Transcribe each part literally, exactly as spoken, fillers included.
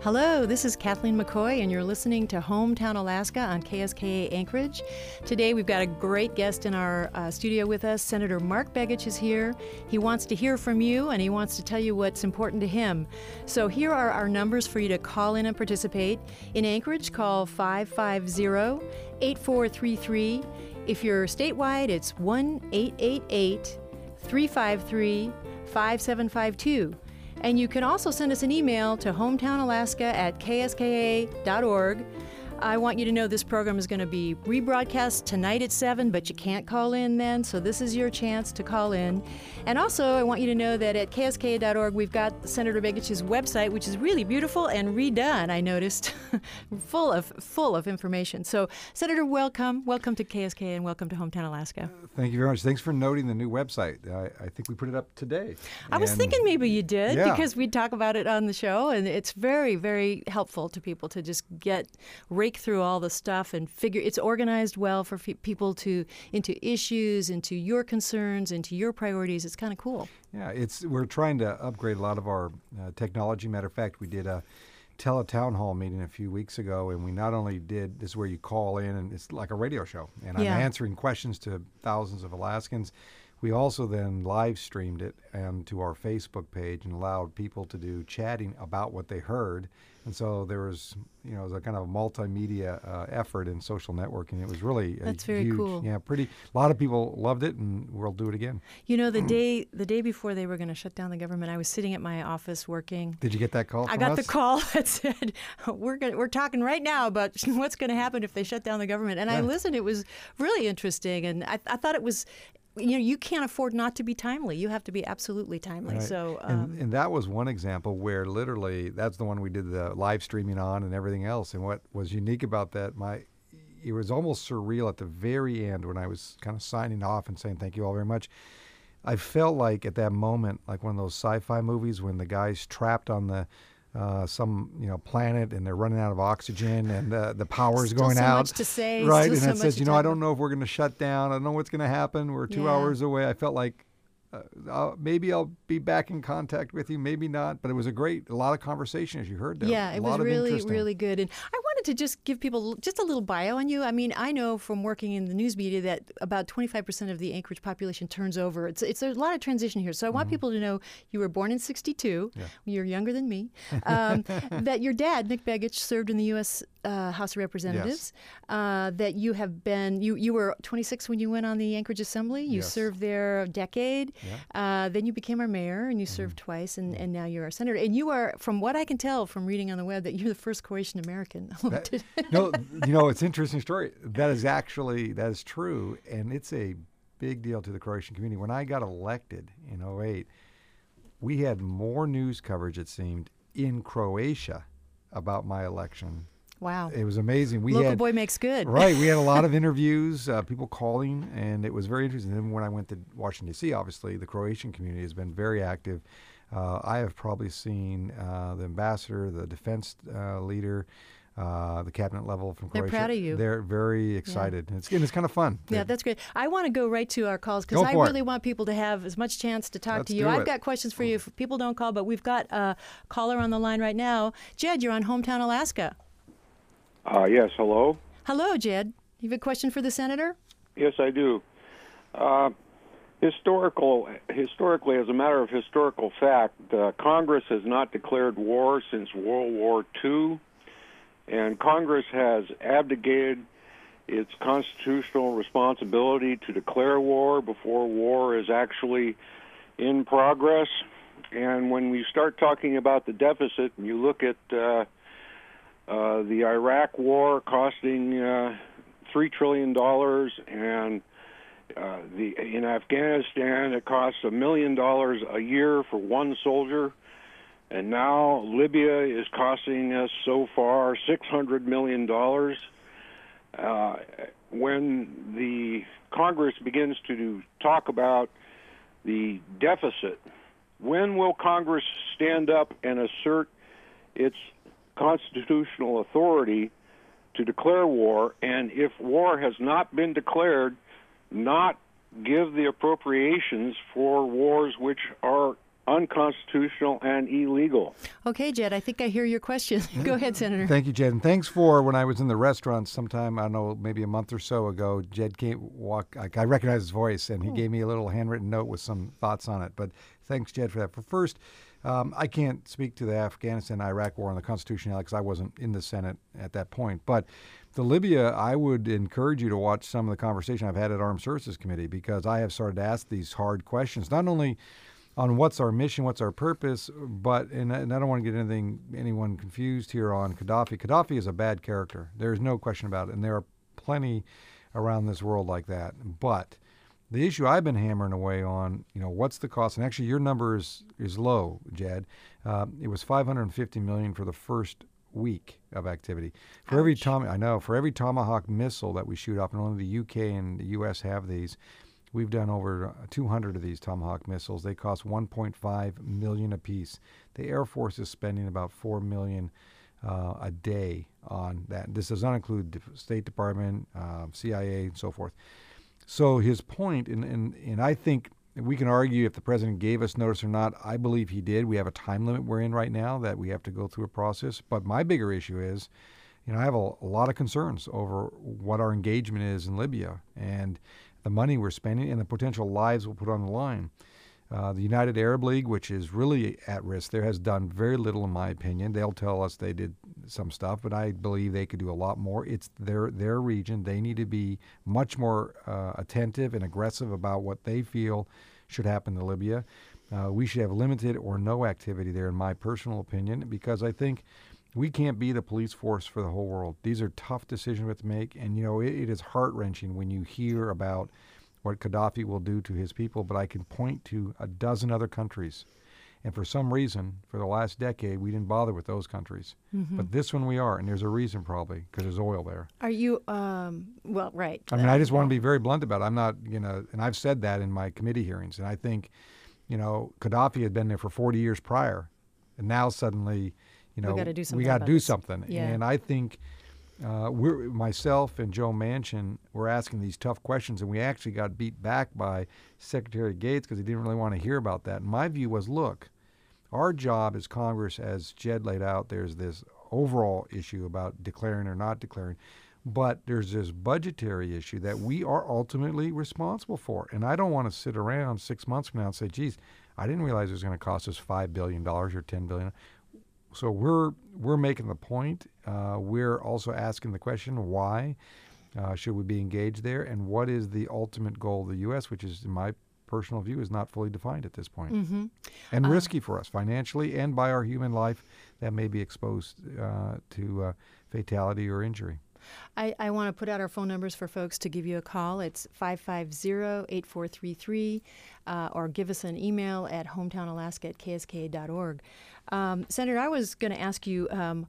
Hello, this is Kathleen McCoy, and you're listening to Hometown Alaska on K S K A Anchorage. Today, we've got a great guest in our uh, studio with us. Senator Mark Begich is here. He wants to hear from you, and he wants to tell you what's important to him. So here are our numbers for you to call in and participate. In Anchorage, call five five zero, eight four three three. If you're statewide, it's one eight eight eight, three five three, five seven five two. And you can also send us an email to hometownalaska at k s k a dot org. I want you to know this program is going to be rebroadcast tonight at seven, but you can't call in then, so this is your chance to call in. And also, I want you to know that at k s k a dot org, we've got Senator Begich's website, which is really beautiful and redone, I noticed, full of full of information. So, Senator, welcome. Welcome to K S K A and welcome to Hometown Alaska. Thank you very much. Thanks for noting the new website. I, I think we put it up today. I was And thinking maybe you did, yeah. because we talk about it on the show, and it's very, very helpful to people to just get rake through all the stuff and figure. It's organized well for f- people to into issues, into your concerns, into your priorities. It's kind of cool. Yeah, it's we're trying to upgrade a lot of our uh, technology. Matter of fact, we did a tele-town hall meeting a few weeks ago, and we not only did, this is where you call in, and it's like a radio show, and Yeah. I'm answering questions to thousands of Alaskans. We also then live streamed it and to our Facebook page and allowed people to do chatting about what they heard. And so there was, you know, it was a kind of multimedia uh, effort in social networking. It was really a That's very huge, cool. yeah, pretty. A lot of people loved it, and we'll do it again. You know, the day the day before they were going to shut down the government, I was sitting at my office working. Did you get that call? I from got us? the call that said, "We're going we're talking right now about what's going to happen if they shut down the government." And I Yeah. listened. It was really interesting, and I, I thought it was. You know, you can't afford not to be timely. You have to be absolutely timely. Right. So, um, and, and that was one example where literally that's the one we did the live streaming on and everything else. And what was unique about that, my it was almost surreal at the very end when I was kind of signing off and saying thank you all very much. I felt like at that moment, like one of those sci-fi movies when the guy's trapped on the uh, some you know planet and they're running out of oxygen and uh, the power's still going so out. much to say, right? still And so it much says, to you know, talk I don't about. know if we're going to shut down. I don't know what's going to happen. We're two Yeah. hours away. I felt like uh, I'll, maybe I'll be back in contact with you, maybe not. But it was a great, a lot of conversation as you heard there. Yeah, a it lot was of really, interesting. really good. And I wanted to just give people just a little bio on you. I mean, I know from working in the news media that about twenty-five percent of the Anchorage population turns over. It's it's a lot of transition here. So I want Mm-hmm. people to know you were born in sixty-two. Yeah. You're younger than me. Um, that your dad, Nick Begich, served in the U S Uh, House of Representatives. Uh, that you have been, you, you were twenty-six when you went on the Anchorage Assembly. You Yes. served there a decade. Yeah. Uh, then you became our mayor and you served twice, and, and now you're our senator. And you are, from what I can tell from reading on the web, that you're the first Croatian American. That- no, you know, it's an interesting story. That is actually, that is true, and it's a big deal to the Croatian community. When I got elected in oh eight, we had more news coverage, it seemed, in Croatia about my election. Wow. It was amazing. We Local had, boy makes good. Right. We had a lot of interviews, uh, people calling, and it was very interesting. Then when I went to Washington, D C, obviously, the Croatian community has been very active. Uh, I have probably seen uh, the ambassador, the defense uh, leader, uh, the cabinet level from They're Croatia. proud of you. They're very excited. And it's, and it's kind of fun. Yeah, that's great. I want to go right to our calls because Go I for it. really want people to have as much chance to talk Let's to you. do I've it. got questions for you if people don't call, but we've got a caller on the line right now. Jed, you're on Hometown Alaska. Uh, yes, hello? Hello, Jed. You have a question for the senator? Yes, I do. Uh, historical, historically, as a matter of historical fact, uh, Congress has not declared war since World War Two, and Congress has abdicated its constitutional responsibility to declare war before war is actually in progress. And when we start talking about the deficit, and you look at uh, Uh, the Iraq war costing uh, three trillion dollars, and uh, the in Afghanistan it costs a million dollars a year for one soldier, and now Libya is costing us so far six hundred million dollars. Uh, when the Congress begins to talk about the deficit, when will Congress stand up and assert its constitutional authority to declare war, and if war has not been declared, not give the appropriations for wars which are unconstitutional and illegal. Okay, Jed, I think I hear your question. Go ahead, Senator. Thank you, Jed. And thanks for when I was in the restaurant sometime, I don't know, maybe a month or so ago, Jed came walk. I, I recognized his voice, and he oh. gave me a little handwritten note with some thoughts on it. But thanks, Jed, for that. For first, um, I can't speak to the Afghanistan-Iraq war and the constitutionality because I wasn't in the Senate at that point. But the Libya, I would encourage you to watch some of the conversation I've had at Armed Services Committee, because I have started to ask these hard questions, not only on what's our mission, what's our purpose, but, and, and I don't want to get anything anyone confused here on Gaddafi. Gaddafi is a bad character. There's no question about it, and there are plenty around this world like that. But the issue I've been hammering away on, you know, what's the cost? And actually, your number is, is low, Jed. Uh, it was five hundred fifty million dollars for the first week of activity. For Ouch. every tom, I know, for every Tomahawk missile that we shoot up, and only the U K and the U S have these. We've done over two hundred of these Tomahawk missiles. They cost one point five million dollars apiece. The Air Force is spending about four million dollars uh, a day on that. This does not include the State Department, uh, C I A, and so forth. So his point, and, and, and I think we can argue if the president gave us notice or not. I believe he did. We have a time limit we're in right now that we have to go through a process. But my bigger issue is, you know, I have a, a lot of concerns over what our engagement is in Libya and the money we're spending and the potential lives we'll put on the line. Uh, the United Arab League, which is really at risk there, has done very little, in my opinion. They'll tell us they did some stuff, but I believe they could do a lot more. It's their their region. They need to be much more uh, attentive and aggressive about what they feel should happen to Libya. Uh, we should have limited or no activity there, in my personal opinion, because I think we can't be the police force for the whole world. These are tough decisions we have to make, and you know it, it is heart-wrenching when you hear about what Gaddafi will do to his people, but I can point to a dozen other countries. And for some reason, for the last decade, we didn't bother with those countries. Mm-hmm. But this one we are, and there's a reason probably, because there's oil there. Are you, um, well, right. I mean, I just want to be very blunt about it. I'm not, you know, and I've said that in my committee hearings, and I think, you know, Gaddafi had been there for forty years prior, and now suddenly, you know, we got to do something. We got to do this. something. Yeah. And I think uh, we're myself and Joe Manchin were asking these tough questions, and we actually got beat back by Secretary Gates because he didn't really want to hear about that. And my view was, look, our job as Congress, as Jed laid out, there's this overall issue about declaring or not declaring, but there's this budgetary issue that we are ultimately responsible for. And I don't want to sit around six months from now and say, geez, I didn't realize it was going to cost us five billion dollars or ten billion dollars. So we're we're making the point. Uh, we're also asking the question, why uh, should we be engaged there, and what is the ultimate goal of the U S, which is, in my personal view, is not fully defined at this point, mm-hmm. and uh, risky for us financially and by our human life that may be exposed uh, to uh, fatality or injury. I, I want to put out our phone numbers for folks to give you a call. It's five five zero, eight four three three, uh, or give us an email at hometownalaska at k s k a dot org. Um, Senator, I was going to ask you, um,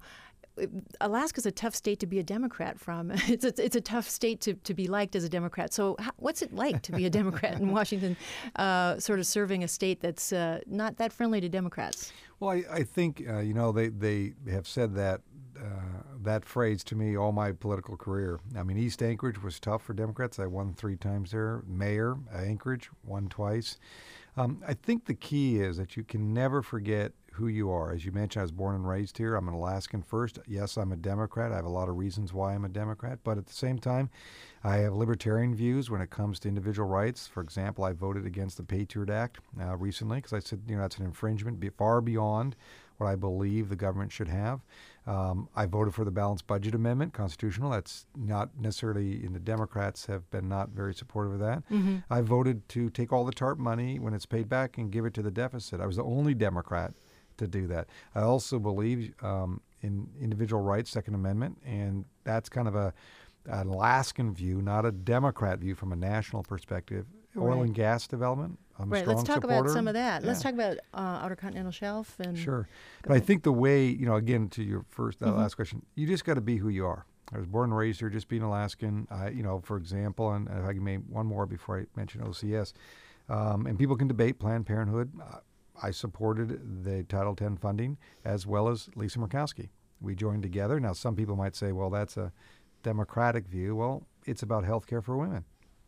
Alaska's a tough state to be a Democrat from. It's a, it's a tough state to, to be liked as a Democrat. So how, what's it like to be a Democrat in Washington, uh, sort of serving a state that's uh, not that friendly to Democrats? Well, I, I think, uh, you know, they, they have said that uh, that phrase to me all my political career. I mean, East Anchorage was tough for Democrats. I won three times there. Mayor, Anchorage, won twice. Um, I think the key is that you can never forget who you are. As you mentioned, I was born and raised here. I'm an Alaskan first. Yes, I'm a Democrat. I have a lot of reasons why I'm a Democrat. But at the same time, I have libertarian views when it comes to individual rights. For example, I voted against the Patriot Act uh, recently because I said, you know, that's an infringement be far beyond what I believe the government should have. Um, I voted for the Balanced Budget Amendment, constitutional. That's not necessarily, in the Democrats have been not very supportive of that. Mm-hmm. I voted to take all the TARP money when it's paid back and give it to the deficit. I was the only Democrat to do that. I also believe um, in individual rights, Second Amendment, and that's kind of a an Alaskan view, not a Democrat view from a national perspective. Oil right. and gas development, I'm right. a strong Let's talk supporter. about some of that. Yeah. Let's talk about uh, Outer Continental Shelf. And sure. But ahead. I think the way, you know, again, to your first, uh, mm-hmm. last question, you just got to be who you are. I was born and raised here, just being Alaskan. I, you know, for example, and if I can make one more before I mention O C S, um, and people can debate Planned Parenthood. Uh, I supported the Title ten funding as well as Lisa Murkowski. We joined together. Now, some people might say, well, that's a Democratic view. Well, it's about health care for women.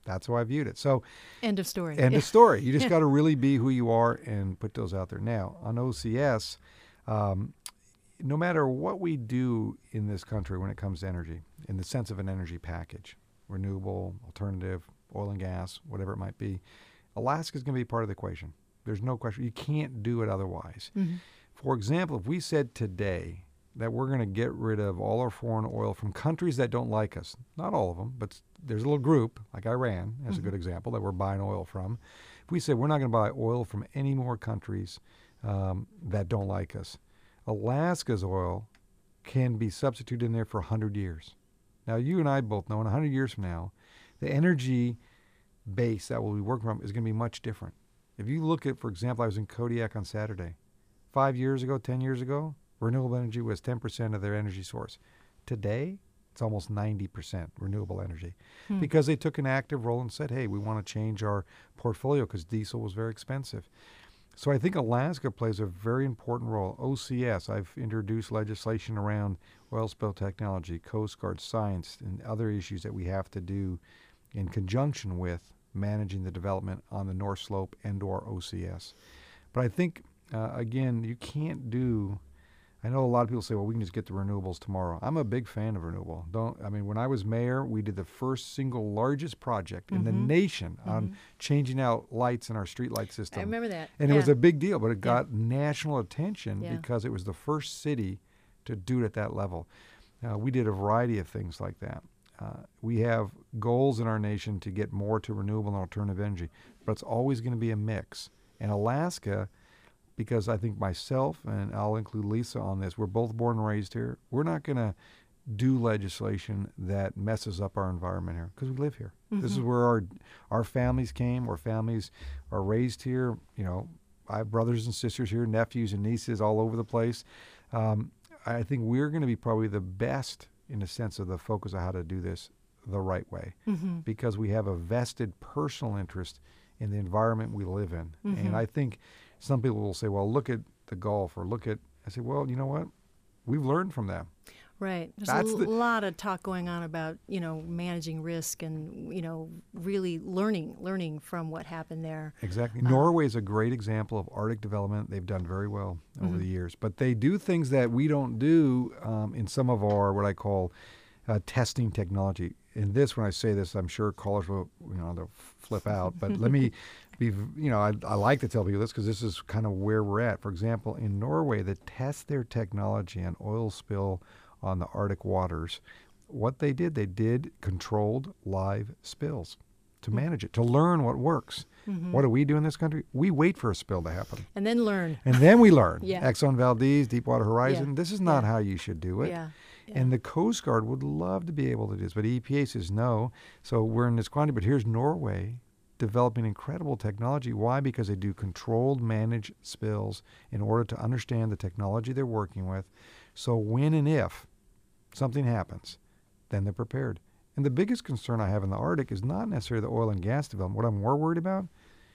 That's how I viewed it. So End of story. end Yeah. of story. You just got to really be who you are and put those out there. Now, on O C S, um, no matter what we do in this country when it comes to energy, in the sense of an energy package, renewable, alternative, oil and gas, whatever it might be, Alaska's going to be part of the equation. There's no question. You can't do it otherwise. Mm-hmm. For example, if we said today that we're going to get rid of all our foreign oil from countries that don't like us, not all of them, but there's a little group, like Iran, as Mm-hmm. a good example, that we're buying oil from. If we said we're not going to buy oil from any more countries um, that don't like us, Alaska's oil can be substituted in there for one hundred years. Now, you and I both know in one hundred years from now, the energy base that we'll be working from is going to be much different. If you look at, for example, I was in Kodiak on Saturday. Five years ago, ten years ago, renewable energy was ten percent of their energy source. Today, it's almost ninety percent renewable energy Hmm. because they took an active role and said, hey, we want to change our portfolio because diesel was very expensive. So I think Alaska plays a very important role. O C S, I've introduced legislation around oil spill technology, Coast Guard science, and other issues that we have to do in conjunction with managing the development on the North Slope and or O C S. But I think, uh, again, you can't do, I know a lot of people say, well, we can just get the renewables tomorrow. I'm a big fan of renewable. Don't, I mean, when I was mayor, we did the first single largest project in the Mhm. nation on Mhm. changing out lights in our street light system. I remember that. And yeah. it was a big deal, but it got national attention Yeah. because it was the first city to do it at that level. Uh, we did a variety of things like that. Uh, we have goals in our nation to get more to renewable and alternative energy, but it's always going to be a mix. And Alaska, because I think myself, and I'll include Lisa on this, we're both born and raised here. We're not going to do legislation that messes up our environment here because we live here. This is Mhm. where our our families came, our families are raised here. You know, I have brothers and sisters here, nephews and nieces all over the place. Um, I think we're going to be probably the best in a sense of the focus of how to do this the right way Mhm. because we have a vested personal interest in the environment we live in. Mhm. And I think some people will say, well, look at the Gulf or look at, I say, well, you know what? We've learned from them. Right. There's That's a the- lot of talk going on about, you know, managing risk and, you know, really learning learning from what happened there. Exactly. Uh, Norway is a great example of Arctic development. They've done very well over Mhm. the years, but they do things that we don't do um, in some of our what I call uh, testing technology. In this, when I say this, I'm sure callers will, you know, they'll flip out. But let me be, you know, I, I like to tell people this because this is kind of where we're at. For example, in Norway, they test their technology on oil spill on the Arctic waters. What they did, they did controlled live spills to manage it, to learn what works. Mhm. What do we do in this country? We wait for a spill to happen. And then learn. And then we learn. Yeah. Exxon Valdez, Deepwater Horizon, this is not Yeah. how you should do it. Yeah. yeah. And the Coast Guard would love to be able to do this, but E P A says no. So we're in this quandary. But here's Norway developing incredible technology. Why? Because they do controlled managed spills in order to understand the technology they're working with. So when and if something happens, then they're prepared. And the biggest concern I have in the Arctic is not necessarily the oil and gas development. What I'm more worried about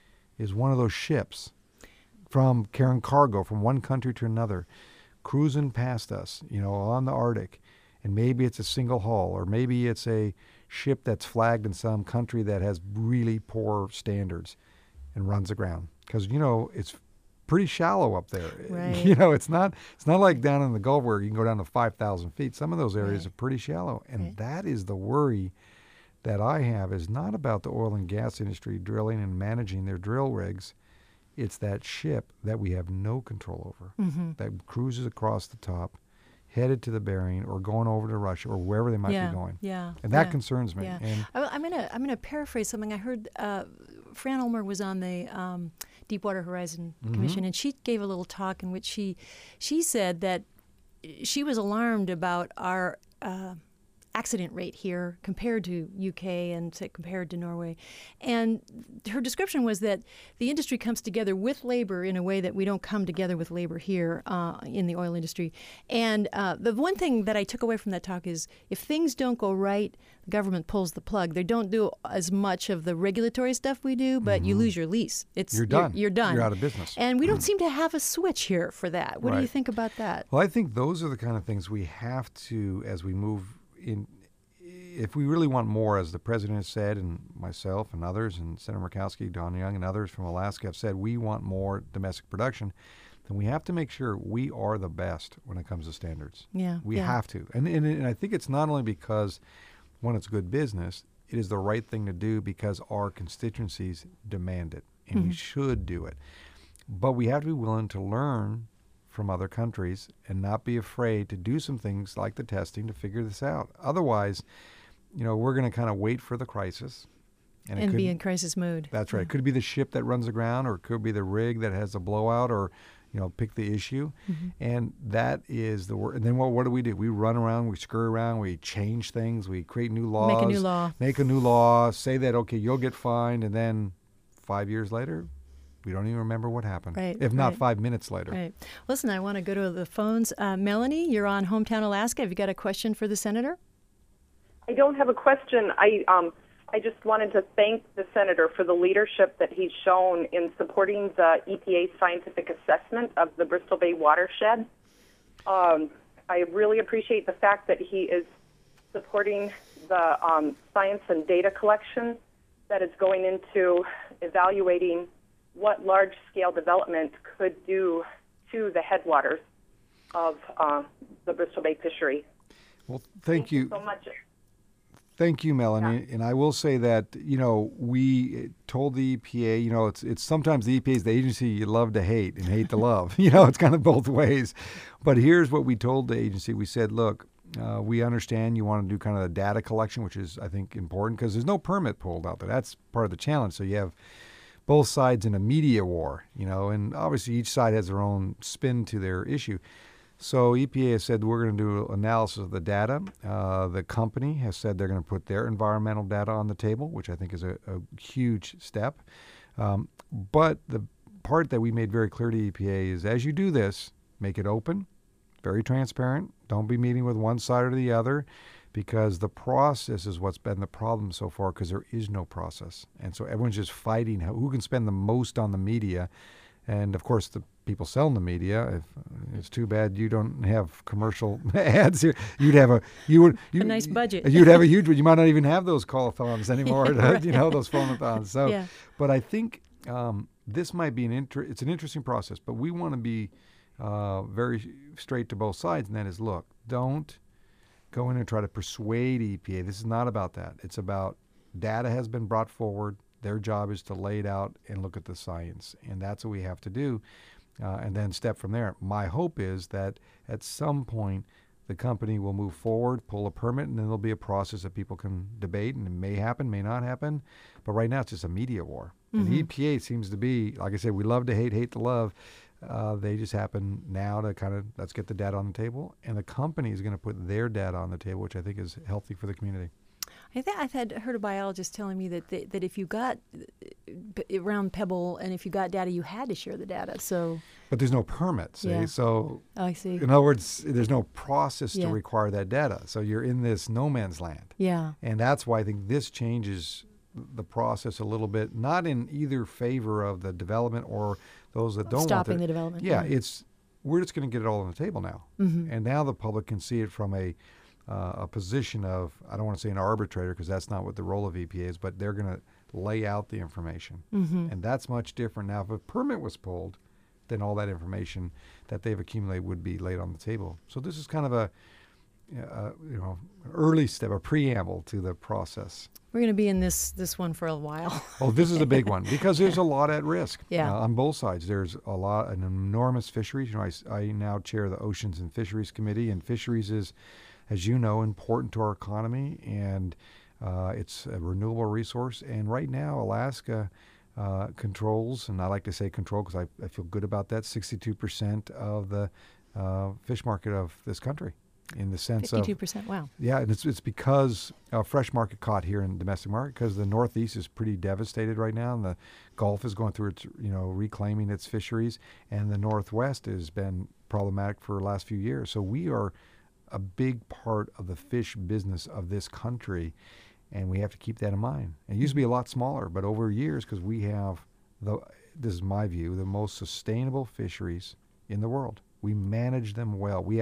is one of those ships from carrying cargo from one country to another, cruising past us, you know, on the Arctic, and maybe it's a single hull, or maybe it's a ship that's flagged in some country that has really poor standards and runs aground. Because, you know, it's pretty shallow up there. Right. You know, it's not it's not like down in the Gulf where you can go down to five thousand feet. Some of those areas Right. are pretty shallow. And Right. that is the worry that I have, is not about the oil and gas industry drilling and managing their drill rigs. It's that ship that we have no control over, Mhm. that cruises across the top, headed to the Bering or going over to Russia or wherever they might yeah. be going. Yeah. And that yeah. concerns me. Yeah. And I, I'm gonna I'm gonna paraphrase something I heard. Uh, Fran Ulmer was on the um, Deepwater Horizon Mhm. Commission, and she gave a little talk in which she she said that she was alarmed about our uh, accident rate here compared to U K and say, compared to Norway. And her description was that the industry comes together with labor in a way that we don't come together with labor here uh, in the oil industry. And uh, the one thing that I took away from that talk is if things don't go right, the government pulls the plug. They don't do as much of the regulatory stuff we do, but you lose your lease. It's you're done. You're, done. You're out of business. And we don't seem to have a switch here for that. What do you Right. think about that? Well, I think those are the kind of things we have to, as we move in if we really want more, as the president has said, and myself and others, and Senator Murkowski, Don Young, and others from Alaska have said, we want more domestic production, then we have to make sure we are the best when it comes to standards. Yeah, we yeah. have to. And, and and I think it's not only because, one, it's good business, it is the right thing to do because our constituencies demand it, and Mm-hmm. we should do it. But we have to be willing to learn from other countries and not be afraid to do some things like the testing to figure this out. Otherwise, you know, we're going to kind of wait for the crisis. And, it could, be in crisis mode. That's right. It could be the ship that runs aground, or it could be the rig that has a blowout, or, you know, pick the issue. Mm-hmm. And And that is the word. And then what, what do we do? We run around, we scurry around, we change things, we create new laws. Make a new law. Make a new law, say that, okay, you'll get fined, and then five years later, we don't even remember what happened. Right, if not right. five minutes later. Right. Listen, I want to go to the phones. Uh, Melanie, you're on Hometown Alaska. Have you got a question for the senator? I don't have a question. I um, I just wanted to thank the senator for the leadership that he's shown in supporting the E P A scientific assessment of the Bristol Bay watershed. Um, I really appreciate the fact that he is supporting the um, science and data collection that is going into evaluating what large-scale development could do to the headwaters of uh, the Bristol Bay fishery. Well, thank, you. so much. Thank you, Melanie. Yeah. And I will say that, you know, we told the E P A, you know, it's it's sometimes the E P A is the agency you love to hate and hate to love. You know, it's kind of both ways. But here's what we told the agency. We said, look, uh, we understand you want to do kind of the data collection, which is, I think, important because there's no permit pulled out there. That's part of the challenge. So you have both sides in a media war, you know, and obviously each side has their own spin to their issue. So E P A has said we're going to do analysis of the data. Uh, the company has said they're going to put their environmental data on the table, which I think is a, a huge step. Um, but the part that we made very clear to E P A is as you do this, make it open, very transparent. Don't be meeting with one side or the other, because the process is what's been the problem so far, because there is no process. And so everyone's just fighting who can spend the most on the media. And, of course, the people selling the media, if, it's too bad you don't have commercial ads here. You'd have a you would you, a nice budget. You'd have a huge. You might not even have those call-a-thons anymore. Yeah, right. You know, those phone-a-thons. So, yeah. But I think um, this might be an inter- It's an interesting process. But we want to be uh, very straight to both sides, and that is, look, don't go in and try to persuade E P A. This is not about that. It's about data has been brought forward. Their job is to lay it out and look at the science, and that's what we have to do, uh, and then step from there. My hope is that at some point the company will move forward, pull a permit, and then there'll be a process that people can debate, and it may happen, may not happen. But right now it's just a media war. Mm-hmm. And the E P A seems to be, like I said, we love to hate, hate to love. Uh, they just happen now to kind of, let's get the data on the table. And the company is going to put their data on the table, which I think is healthy for the community. I think I've had heard a biologist telling me that they, that if you got uh, around Pebble and if you got data, you had to share the data. So, but there's no permit. See, yeah. so oh, I see. In other words, there's no process yeah. to require that data. So you're in this no man's land. Yeah, and that's why I think this changes the process a little bit, not in either favor of the development or those that don't stopping want the development. Yeah, yeah. it's we're just going to get it all on the table now, mm-hmm. and now the public can see it from a Uh, a position of, I don't want to say an arbitrator because that's not what the role of E P A is, but they're going to lay out the information. Mm-hmm. And that's much different now. If a permit was pulled, then all that information that they've accumulated would be laid on the table. So this is kind of a, uh, you know, early step, a preamble to the process. We're going to be in this this one for a while. Oh, this is a big one because there's a lot at risk. Yeah. Uh, on both sides, there's a lot, an enormous fisheries. You know, I, I now chair the Oceans and Fisheries Committee, and fisheries is, as you know, important to our economy, and uh, it's a renewable resource. And right now, Alaska uh, controls, and I like to say control because I, I feel good about that, sixty-two percent of the uh, fish market of this country. In the sense fifty-two of percent, wow. Yeah, and it's it's because uh, fresh market caught here in the domestic market, because the Northeast is pretty devastated right now, and the Gulf is going through its, you know, reclaiming its fisheries, and the Northwest has been problematic for the last few years. So we are a big part of the fish business of this country, and we have to keep that in mind. It used to be a lot smaller, but over years, because we have, the this is my view, the most sustainable fisheries in the world. We manage them well. We have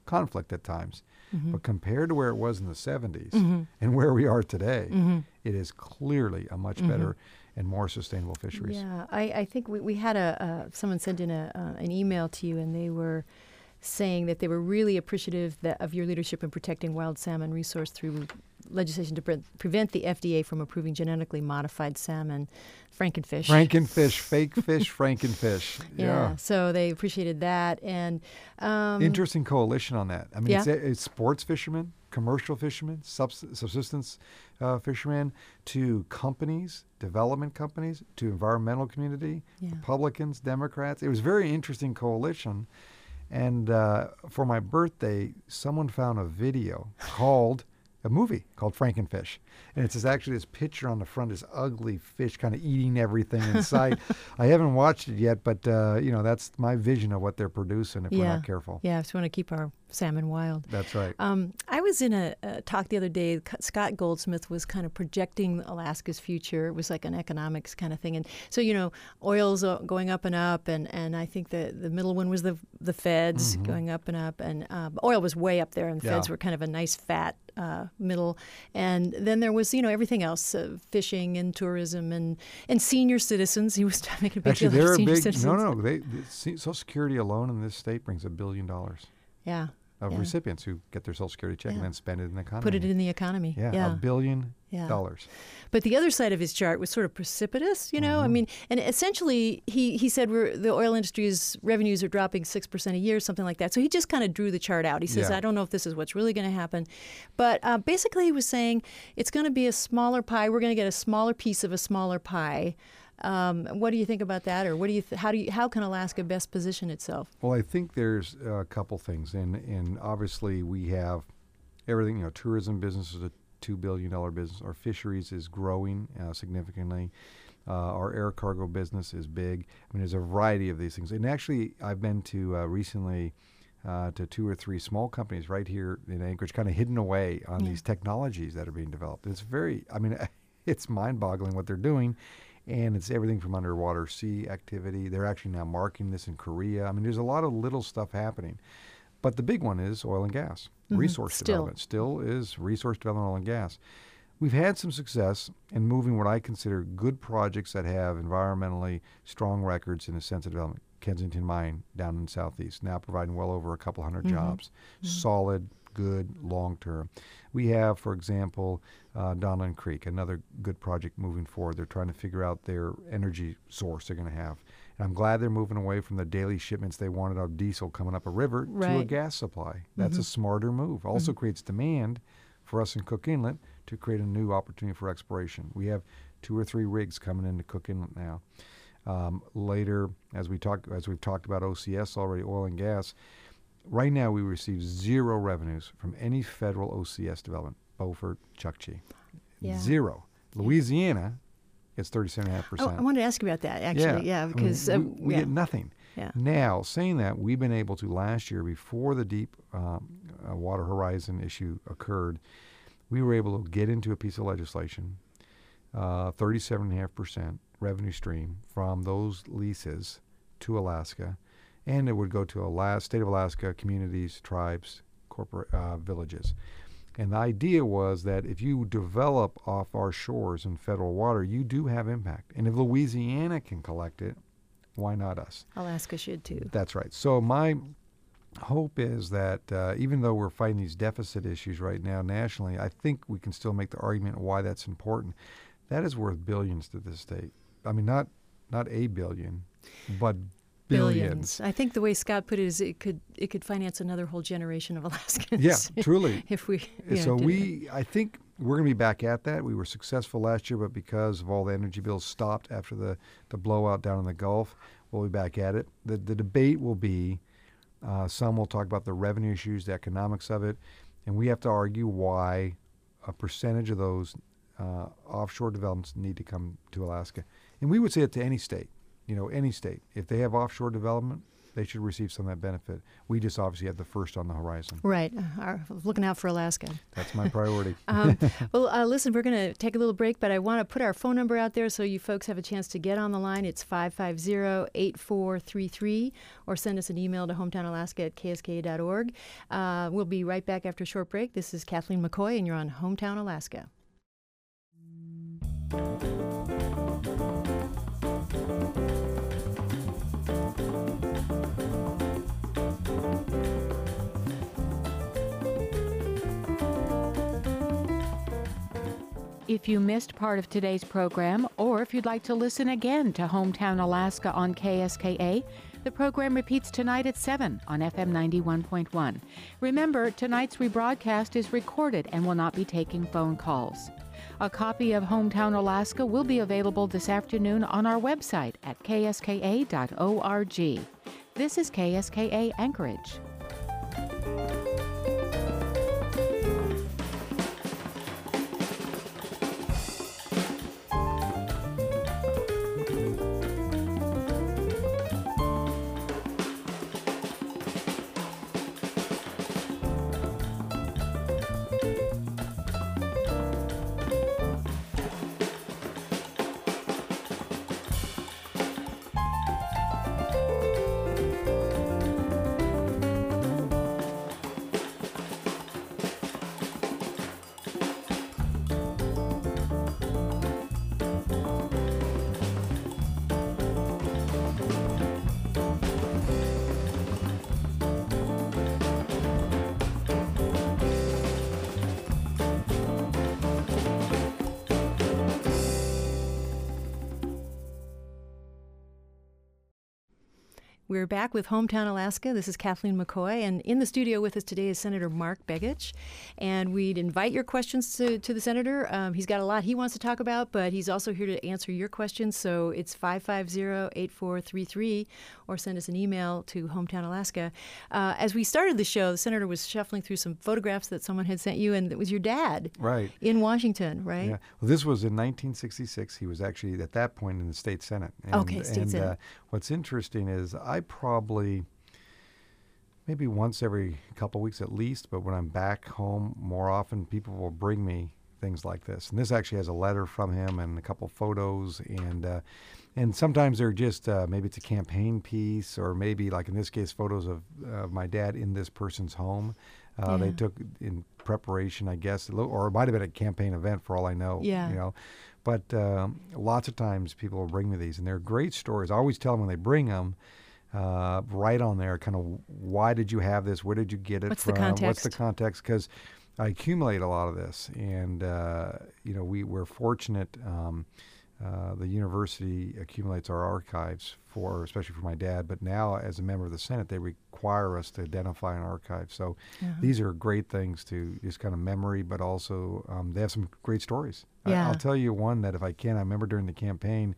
conflict at times. Mm-hmm. But compared to where it was in the seventies Mm-hmm. and where we are today, Mm-hmm. it is clearly a much Mm-hmm. better and more sustainable fisheries. Yeah, I, I think we, we had a uh, someone sent in a uh, an email to you, and they were saying that they were really appreciative that, of your leadership in protecting wild salmon resource through legislation to pre- prevent the F D A from approving genetically modified salmon, frankenfish. Frankenfish, fake fish, frankenfish. Yeah, Yeah. so they appreciated that, and um, Interesting coalition on that. I mean, Yeah. it's, it's sports fishermen, commercial fishermen, subs- subsistence uh, fishermen, to companies, development companies, to environmental community, Yeah. Republicans, Democrats. It was a very interesting coalition. And uh, for my birthday, someone found a video called, a movie called Frankenfish. And it's this, actually this picture on the front, this ugly fish kind of eating everything in sight. I haven't watched it yet, but, uh, you know, that's my vision of what they're producing if we're Yeah. not careful. Yeah, I just want to keep our salmon wild. That's right. Um, I was in a, a talk the other day. C- Scott Goldsmith was kind of projecting Alaska's future. It was like an economics kind of thing. And so, you know, oil's uh, going up and up, and, and I think the, the middle one was the the feds going up and up, and uh, oil was way up there, and the Yeah. feds were kind of a nice fat uh, middle. And then there was, you know, everything else, uh, fishing and tourism and, and senior citizens. He was making a big Actually, deal out of they're a senior big, citizens. no, no, they, the se- Social Security alone in this state brings a billion dollars Yeah. of Yeah. recipients who get their Social Security check Yeah. and then spend it in the economy. Put it in the economy. Yeah, Yeah. a billion Yeah. dollars. But the other side of his chart was sort of precipitous, you know. I mean, and essentially, he he said we're, the oil industry's revenues are dropping six percent a year, something like that. So he just kind of drew the chart out. He says, Yeah. I don't know if this is what's really going to happen, but uh, basically, he was saying it's going to be a smaller pie. We're going to get a smaller piece of a smaller pie. Um, what do you think about that, or what do you? Th- how do you? How can Alaska best position itself? Well, I think there's a couple things, and and obviously we have everything. You know, tourism business is a two billion dollar business. Our fisheries is growing uh, significantly. Uh, our air cargo business is big. I mean, there's a variety of these things. And actually, I've been to uh, recently uh, to two or three small companies right here in Anchorage, kind of hidden away on Yeah. these technologies that are being developed. It's very, I mean, it's mind-boggling what they're doing. And it's everything from underwater sea activity. They're actually now marketing this in Korea. I mean, there's a lot of little stuff happening. But the big one is oil and gas, Mhm. resource Still. development. Still is resource development, oil and gas. We've had some success in moving what I consider good projects that have environmentally strong records in the sense of development. Kensington Mine down in the southeast, now providing well over a couple hundred Mhm. jobs. Solid, good, long term. We have, for example, uh, Donlin Creek, another good project moving forward. They're trying to figure out their energy source they're going to have. And I'm glad they're moving away from the daily shipments they wanted of diesel coming up a river to a Right. gas supply. That's a smarter move. Also creates demand for us in Cook Inlet to create a new opportunity for exploration. We have two or three rigs coming into Cook Inlet now. Um, later, as we talk, as we've talked about O C S already, oil and gas. Right now, we receive zero revenues from any federal O C S development. Beaufort, Chukchi, Yeah. zero. Louisiana gets thirty-seven point five Oh, percent. I wanted to ask you about that actually. Yeah, I mean, because we, uh, we yeah. get nothing. Yeah. Now, saying that, we've been able to last year, before the Deep um, uh, Water Horizon issue occurred, we were able to get into a piece of legislation, uh, thirty-seven point five percent revenue stream from those leases to Alaska, and it would go to Alaska, state of Alaska communities, tribes, corporate uh, villages. And the idea was that if you develop off our shores in federal water, you do have impact. And if Louisiana can collect it, why not us? Alaska should too. That's right. So my hope is that uh, even though we're fighting these deficit issues right now nationally, I think we can still make the argument why that's important. That is worth billions to this state. I mean, not not a billion, but billions. I think the way Scott put it is it could it could finance another whole generation of Alaskans. Yeah, truly. if we you know, So did it. we, I think we're going to be back at that. We were successful last year, but because of all the energy bills stopped after the, the blowout down in the Gulf, we'll be back at it. The, the debate will be, uh, some will talk about the revenue issues, the economics of it, and we have to argue why a percentage of those uh, offshore developments need to come to Alaska. And we would say it to any state, you know, any state. If they have offshore development, they should receive some of that benefit. We just obviously have the first on the horizon. Right. Uh, our, looking out for Alaska. That's my priority. um, well, uh, listen, we're going to take a little break, but I want to put our phone number out there so you folks have a chance to get on the line. It's five five zero, eight four three three, or send us an email to hometownalaska at k s k a dot org. Uh, we'll be right back after a short break. This is Kathleen McCoy, and you're on Hometown Alaska. If you missed part of today's program, or if you'd like to listen again to Hometown Alaska on K S K A, the program repeats tonight at seven on F M ninety-one point one. Remember, tonight's rebroadcast is recorded and will not be taking phone calls. A copy of Hometown Alaska will be available this afternoon on our website at k s k a dot org. This is K S K A Anchorage. We're back with Hometown Alaska. This is Kathleen McCoy, and in the studio with us today is Senator Mark Begich. And we'd invite your questions to, to the Senator. Um, he's got a lot he wants to talk about, but he's also here to answer your questions. So it's five five zero, eight four three three, or send us an email to Hometown Alaska. Uh, as we started the show, the Senator was shuffling through some photographs that someone had sent you, and it was your dad. Right. In Washington, right? Yeah. Well, this was in nineteen sixty-six. He was actually at that point in the state Senate. And, okay, state and, Senate. Uh, what's interesting is I probably, maybe once every couple of weeks at least, but when I'm back home more often, people will bring me things like this. And this actually has a letter from him and a couple photos, and uh, and sometimes they're just, uh, maybe it's a campaign piece, or maybe, like in this case, photos of uh, my dad in this person's home. Uh, yeah. They took in preparation, I guess, or it might have been a campaign event for all I know. Yeah. You know, but um, lots of times people will bring me these, and they're great stories. I always tell them when they bring them, uh, right on there, kind of, why did you have this? Where did you get it What's from? the context? What's the context? Because I accumulate a lot of this, and uh, you know, we we're fortunate. Um, uh, the university accumulates our archives for, especially for my dad. But now, as a member of the Senate, they require us to identify an archive. So Uh-huh. these are great things to just kind of memory, but also um, they have some great stories. Yeah. I, I'll tell you one that if I can. I remember during the campaign,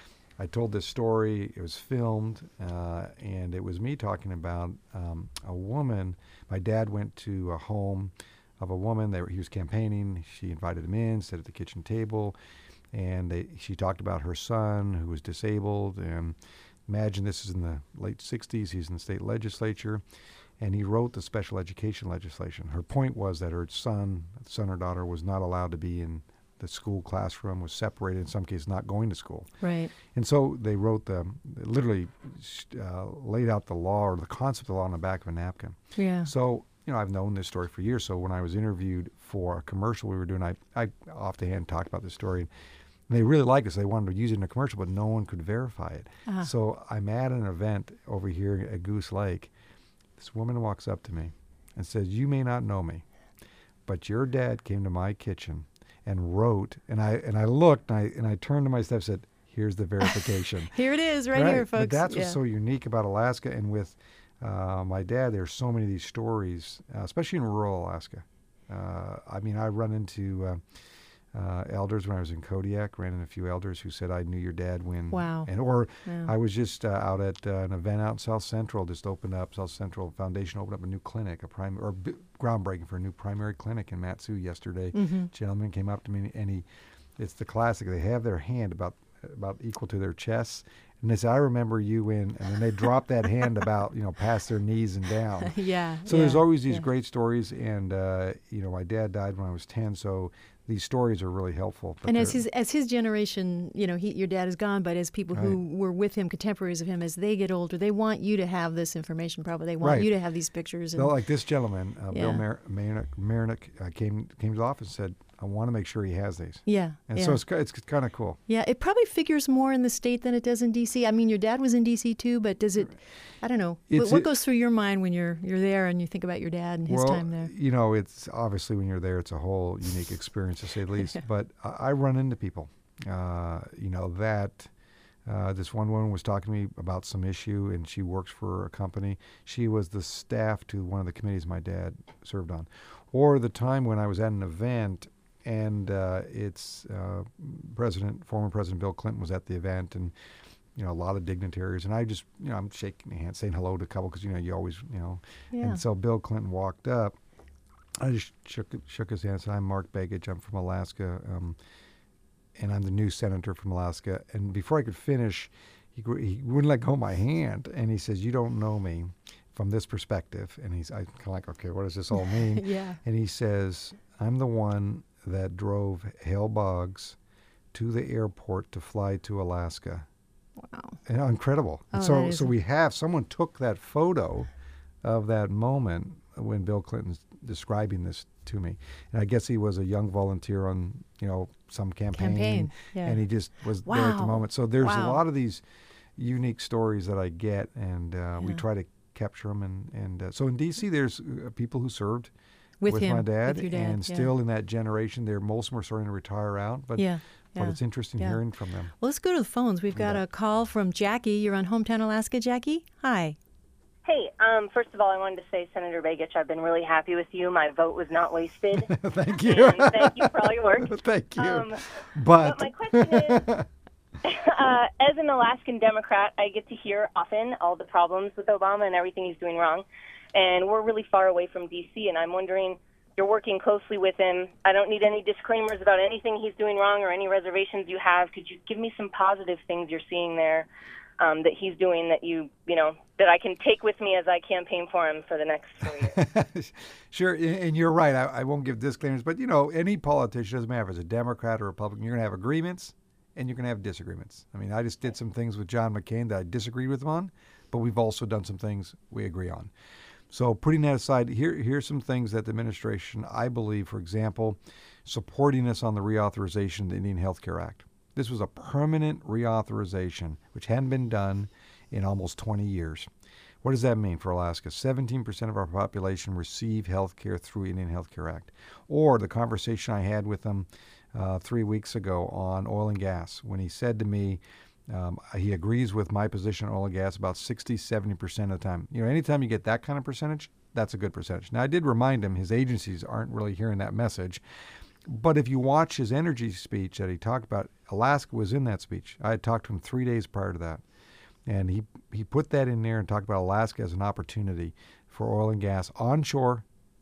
I told this story. It was filmed, uh, and it was me talking about um, a woman. My dad went to a home of a woman. They were, he was campaigning. She invited him in, sat at the kitchen table, and they, she talked about her son who was disabled. And imagine this is in the late sixties. He's in the state legislature, and he wrote the special education legislation. Her point was that her son, son or daughter, was not allowed to be in the school classroom, was separated, in some cases not going to school. Right. And so they wrote the, literally uh, laid out the law, or the concept of the law, on the back of a napkin. Yeah. So, you know, I've known this story for years. So when I was interviewed for a commercial we were doing, I, I off the hand talked about this story. And they really liked it, so they wanted to use it in a commercial, but no one could verify it. Uh-huh. So I'm at an event over here at Goose Lake. This woman walks up to me and says, "You may not know me, but your dad came to my kitchen and wrote," and I and I looked, and I and I turned to my staff and said, "Here's the verification." Here it is, right, here, folks. But that's yeah. what's so unique about Alaska. And with uh, my dad, there's so many of these stories, uh, especially in rural Alaska. Uh, I mean, I run into uh, uh, elders when I was in Kodiak, ran into a few elders who said, "I knew your dad when..." Wow. And, or Yeah. I was just uh, out at uh, an event out in South Central, just opened up, South Central Foundation opened up a new clinic, a prime, or b- groundbreaking for a new primary clinic in Matsu yesterday. Mm-hmm. Gentleman came up to me, and he, it's the classic, they have their hand about about equal to their chests. And they said, I remember you in, and then they drop that hand about, you know, past their knees and down. yeah. So yeah, there's always these yeah. great stories. And, uh, you know, my dad died when I was ten, so these stories are really helpful. But And as they're- his as his generation, you know, he, your dad is gone, but as people who Right. were with him, contemporaries of him, as they get older, they want you to have this information. Probably they want Right. you to have these pictures. And, No, like this gentleman, uh, Bill Yeah. Mar- Marinick, Marinick uh, came came to the office and said, I want to make sure he has these. yeah, And yeah. so it's, ki- it's kind of cool. Yeah, it probably figures more in the state than it does in D C. I mean, your dad was in D C too, but does it? I don't know. What, It's- what it- goes through your mind when you're you're there and you think about your dad and his well, time there? you know, it's obviously when you're there, it's a whole unique experience to say the least. But I, I run into people, uh, you know, that uh, this one woman was talking to me about some issue, and she works for a company. She was the staff to one of the committees my dad served on. Or the time when I was at an event, and uh, it's uh, President, former President Bill Clinton was at the event, and you know, a lot of dignitaries, and I just, you know, I'm shaking hands, saying hello to a couple, because you know, you always, you know, Yeah. and so Bill Clinton walked up. I just shook shook his hand and said, I'm Mark Begich. I'm from Alaska, um, and I'm the new senator from Alaska. And before I could finish, he, gr- he wouldn't let go of my hand, and he says, you don't know me from this perspective. And he's I kind of like, okay, what does this all mean? Yeah. And he says, I'm the one that drove Hale Boggs to the airport to fly to Alaska. Wow. And incredible. Oh, And so, that is so a- we have someone took that photo of that moment when Bill Clinton's describing this to me, and I guess he was a young volunteer on, you know, some campaign, Campaign, yeah. and he just was there at the Wow. moment. So there's Wow. a lot of these unique stories that I get, and uh, we Yeah. try to capture them. And and uh, so in D C, there's uh, people who served With with him, my dad, with your dad, and yeah. still in that generation, they're most of them are starting to retire out, but Yeah. but yeah. it's interesting Yeah. hearing from them. Well, let's go to the phones. We've got bet. a call from Jackie. You're on Hometown Alaska, Jackie. Hi. Hey, um, first of all, I wanted to say, Senator Begich, I've been really happy with you. My vote was not wasted. Thank you. And thank you for all your work. Thank you. Um, but but my question is, uh, as an Alaskan Democrat, I get to hear often all the problems with Obama and everything he's doing wrong. And we're really far away from D C, and I'm wondering, you're working closely with him. I don't need any disclaimers about anything he's doing wrong or any reservations you have. Could you give me some positive things you're seeing there um, that he's doing that you, you know, that I can take with me as I campaign for him for the next four years? Sure, and and you're right. I, I won't give disclaimers, but you know, any politician, doesn't matter if it's a Democrat or Republican, you're going to have agreements and you're going to have disagreements. I mean, I just did some things with John McCain that I disagreed with him on, but we've also done some things we agree on. So putting that aside, here here's some things that the administration, I believe, for example, supporting us on the reauthorization of the Indian Health Care Act. This was a permanent reauthorization, which hadn't been done in almost twenty years. What does that mean for Alaska? seventeen percent of our population receive health care through Indian Health Care Act. Or the conversation I had with him uh, three weeks ago on oil and gas, when he said to me, um, he agrees with my position on oil and gas about sixty, seventy percent of the time. You know, anytime you get that kind of percentage, that's a good percentage. Now, I did remind him his agencies aren't really hearing that message. But if you watch his energy speech that he talked about, Alaska was in that speech. I had talked to him three days prior to that. And he, he put that in there and talked about Alaska as an opportunity for oil and gas onshore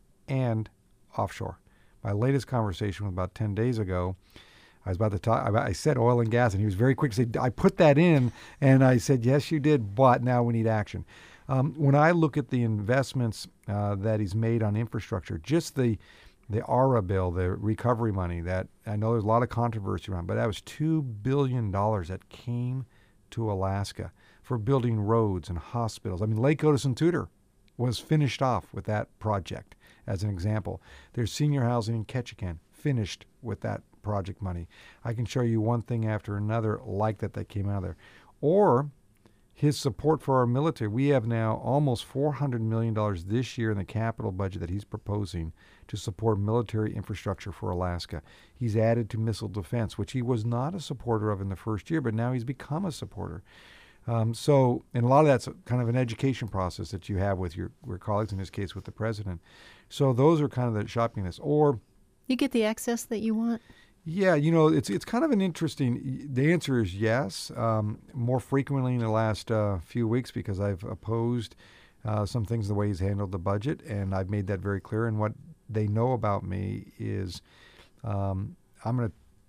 and offshore. My latest conversation was about ten days ago. I was about to talk, I said oil and gas, and he was very quick to say, I put that in, and I said, yes, you did, but now we need action. Um, when I look at the investments uh, that he's made on infrastructure, just the the A R A bill, the recovery money, that I know there's a lot of controversy around, but that was two billion dollars that came to Alaska for building roads and hospitals. I mean, Lake Otis and Tudor was finished off with that project, as an example. There's senior housing in Ketchikan, finished with that project money. I can show you one thing after another like that that came out of there. Or his support for our military. We have now almost four hundred million dollars this year in the capital budget that he's proposing to support military infrastructure for Alaska. He's added to missile defense, which he was not a supporter of in the first year, but now he's become a supporter. Um, so, and a lot of that's kind of an education process that you have with your, your colleagues, in this case with the president. So those are kind of the shopping list. Or, You get the access that you want? yeah, you know, it's it's kind of an interesting, the answer is yes, um, more frequently in the last uh, few weeks, because I've opposed uh, some things the way he's handled the budget, and I've made that very clear. And what they know about me is um, I'm going to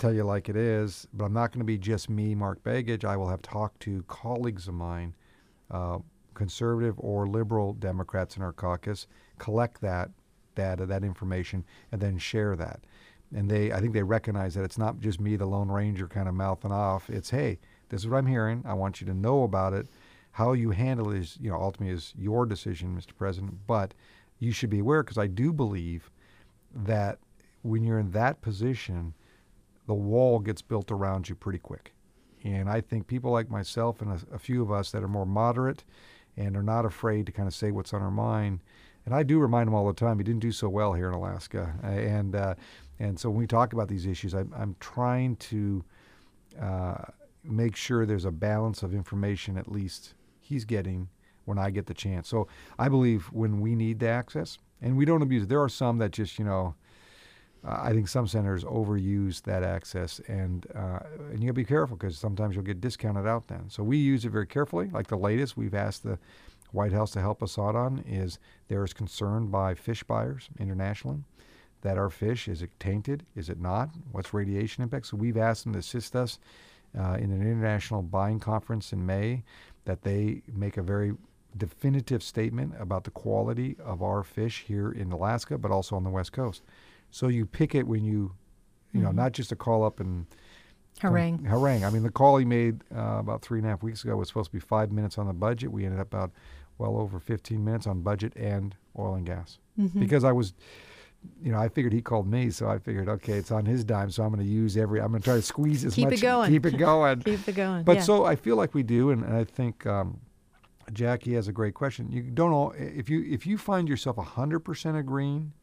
tell you like it is, but I'm not going to be just me, Mark Begich. I will have talked to colleagues of mine, uh, conservative or liberal Democrats in our caucus, collect that data, that information, and then share that. And they, I think they recognize that it's not just me, the Lone Ranger, kind of mouthing off. It's, hey, this is what I'm hearing. I want you to know about it. How you handle it is, you know, ultimately is your decision, Mister President. But you should be aware, because I do believe that when you're in that position, the wall gets built around you pretty quick. And I think people like myself and a, a few of us that are more moderate and are not afraid to kind of say what's on our mind. And I do remind them all the time, you didn't do so well here in Alaska. Uh, and uh, and so when we talk about these issues, I'm, I'm trying to uh, make sure there's a balance of information, at least he's getting when I get the chance. So I believe when we need the access, and we don't abuse it. There are some that just, you know, uh, I think some senators overuse that access, and uh, and you got to be careful, because sometimes you'll get discounted out then. So we use it very carefully. Like the latest we've asked the White House to help us out on is there is concern by fish buyers internationally that our fish, is it tainted? Is it not? What's radiation impact? So we've asked them to assist us uh, in an international buying conference in May, that they make a very definitive statement about the quality of our fish here in Alaska, but also on the West Coast. So you pick it when you, you mm-hmm. know, not just to call up and harangue. Um, harangue. I mean, the call he made uh, about three and a half weeks ago was supposed to be five minutes on the budget. We ended up about well over fifteen minutes on budget and oil and gas. Mm-hmm. Because I was, you know, I figured he called me, so I figured, okay, it's on his dime, so I'm going to use every, I'm going to try to squeeze as keep much. Keep it going. Keep it going. Keep it going. But yeah. so I feel like we do, and, and I think um, Jackie has a great question. You don't all, if you if you find yourself one hundred percent agreeing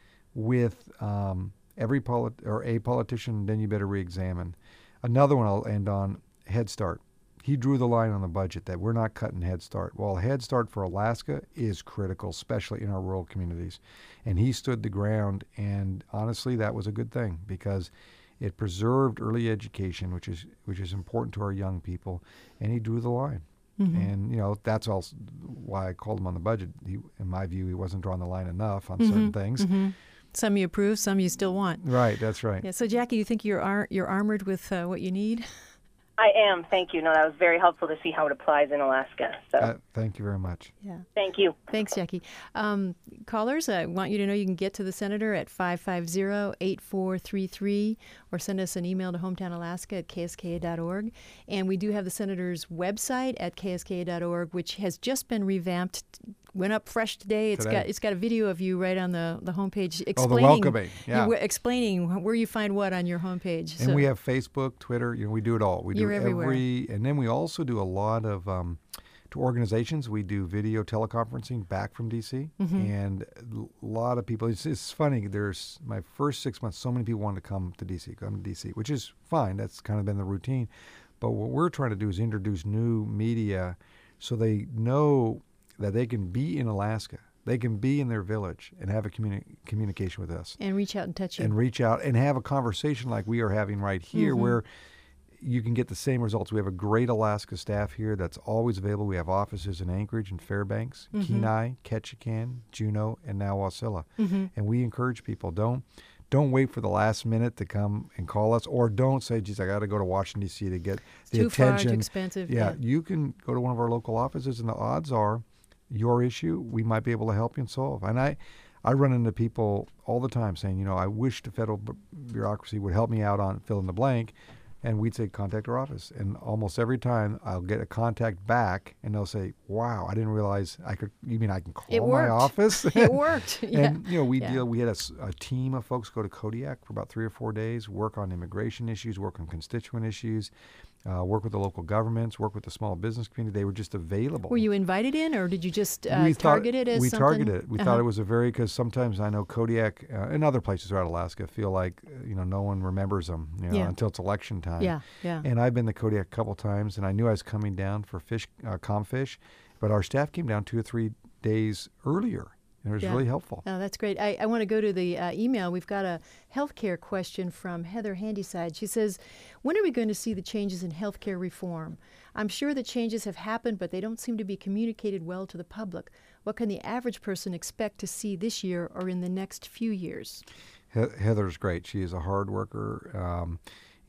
with um, every polit or a politician, then you better re-examine. Another one I'll end on, Head Start. He drew the line on the budget that we're not cutting Head Start. Well, Head Start for Alaska is critical, especially in our rural communities. And he stood the ground, and honestly, that was a good thing, because it preserved early education, which is which is important to our young people, and he drew the line. Mm-hmm. And, you know, that's also why I called him on the budget. He, in my view, he wasn't drawing the line enough on mm-hmm. certain things. Mm-hmm. Some you approve, some you still want. Right, that's right. Yeah. So, Jackie, you think you're ar- you're armored with uh, what you need? I am. Thank you. No, that was very helpful to see how it applies in Alaska. So, uh, thank you very much. Yeah. Thank you. Thanks, Jackie. Um, callers, I want you to know you can get to the senator at five five zero, eight four three three, or send us an email to hometownalaska at k s k a dot org. And we do have the senator's website at k s k a dot org, which has just been revamped. Went up fresh today. It's today. got it's got a video of you right on the, the homepage explaining, oh, the welcoming. Yeah. you, explaining where you find what on your homepage. And so. we have Facebook, Twitter. You know, we do it all. We You're do everywhere. every, and then we also do a lot of um, to organizations. We do video teleconferencing back from D C, mm-hmm. and a lot of people. It's, it's funny. There's my first six months. So many people wanted to come to D C, come to D C, which is fine. That's kind of been the routine. But what we're trying to do is introduce new media, so they know that they can be in Alaska, they can be in their village and have a communi- communication with us. And reach out and touch you. And reach out and have a conversation like we are having right here, mm-hmm. where you can get the same results. We have a great Alaska staff here that's always available. We have offices in Anchorage and Fairbanks, mm-hmm. Kenai, Ketchikan, Juneau, and now Wasilla. Mm-hmm. And we encourage people, don't Don't wait for the last minute to come and call us, or don't say, geez, I got to go to Washington, D C to get it's the too attention. Too far, too expensive. Yeah, yeah, you can go to one of our local offices, and the odds are your issue, we might be able to help you and solve. And I, I run into people all the time saying, you know, I wish the federal bu- bureaucracy would help me out on fill in the blank. And we'd say, contact our office. And almost every time I'll get a contact back, and they'll say, wow, I didn't realize I could, you mean I can call it my office? It worked. Yeah. And, you know, we yeah. deal, we had a, a team of folks go to Kodiak for about three or four days, work on immigration issues, work on constituent issues, uh, work with the local governments, work with the small business community. They were just available. Were you invited in, or did you just uh, we target thought, it as we something? We targeted it. We uh-huh. thought it was a very, because sometimes I know Kodiak uh, and other places throughout Alaska feel like, uh, you know, no one remembers them, you know, yeah. until it's election time. Yeah, yeah. And I've been to Kodiak a couple times, and I knew I was coming down for fish, uh, comfish, but our staff came down two or three days earlier. And it was yeah. really helpful. Oh, that's great. I, I want to go to the uh, email. We've got a healthcare question from Heather Handyside. She says, when are we going to see the changes in healthcare reform? I'm sure the changes have happened, but they don't seem to be communicated well to the public. What can the average person expect to see this year or in the next few years? He- Heather's great. She is a hard worker. Um,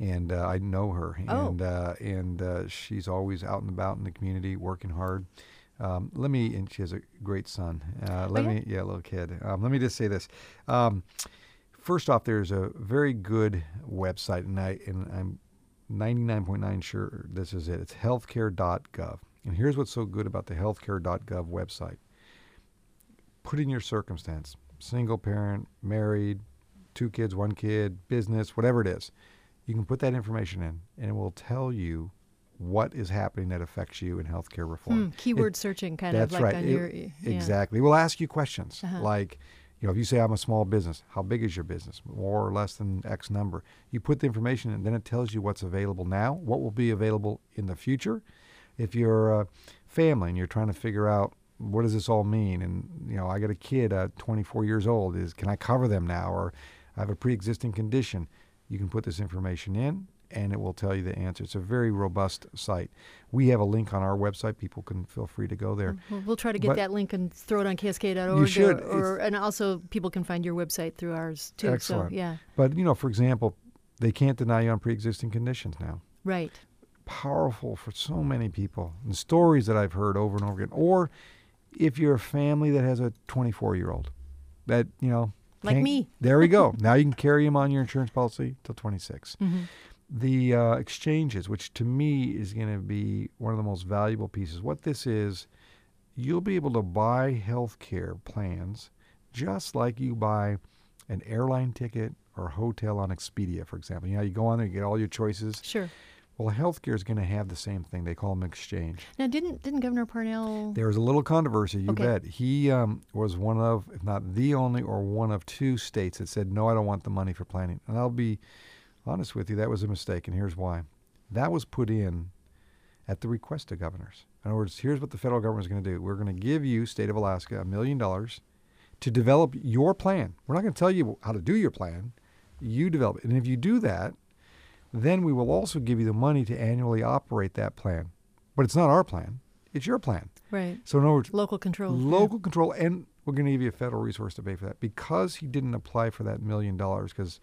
and uh, I know her, Oh. and uh, and uh, she's always out and about in the community, working hard. Um, let me, and she has a great son. Uh, let Oh, yeah? me, yeah, a little kid. Um, let me just say this. Um, first off, there's a very good website, and I and I'm ninety-nine point nine sure this is it. It's healthcare dot gov. And here's what's so good about the healthcare dot gov website. Put in your circumstance: single parent, married, two kids, one kid, business, whatever it is. You can put that information in, and it will tell you what is happening that affects you in healthcare reform. Hmm, keyword It- searching, kind that's of like right. on It- your yeah. Exactly. We'll ask you questions Uh-huh. like, you know, if you say I'm a small business, how big is your business? More or less than X number. You put the information in, then it tells you what's available now, what will be available in the future. If you're a family and you're trying to figure out what does this all mean, and you know, I got a kid at twenty-four years old, is can I cover them now, or I have a pre-existing condition, you can put this information in, and it will tell you the answer. It's a very robust site. We have a link on our website. People can feel free to go there. We'll, we'll try to get But- that link and throw it on K S K dot org. You should. Or, or, and also people can find your website through ours too. Excellent. So, yeah. But, you know, for example, they can't deny you on pre-existing conditions now. Right. Powerful for so many people. And stories that I've heard over and over again. Or if you're a family that has a twenty-four-year-old that, you know. Like can't- me. There we go. Now you can carry him on your insurance policy till twenty-six. Mm-hmm. The uh, exchanges, which to me is going to be one of the most valuable pieces. What this is, you'll be able to buy health care plans just like you buy an airline ticket or a hotel on Expedia, for example. You know, you go on there, you get all your choices. Sure. Well, healthcare is going to have the same thing. They call them exchange. Now, didn't didn't Governor Parnell? There was a little controversy, you Okay. bet. He um, was one of, if not the only, or one of two states that said, no, I don't want the money for planning. And I'll be honest with you, that was a mistake, and here's why. That was put in at the request of governors. In other words, here's what the federal government is going to do. We're going to give you, state of Alaska, a million dollars to develop your plan. We're not going to tell you how to do your plan. You develop it. And if you do that, then we will also give you the money to annually operate that plan. But it's not our plan. It's your plan. Right. So in other words, Local control. yeah. local control, and we're going to give you a federal resource to pay for that. Because he didn't apply for that million dollars because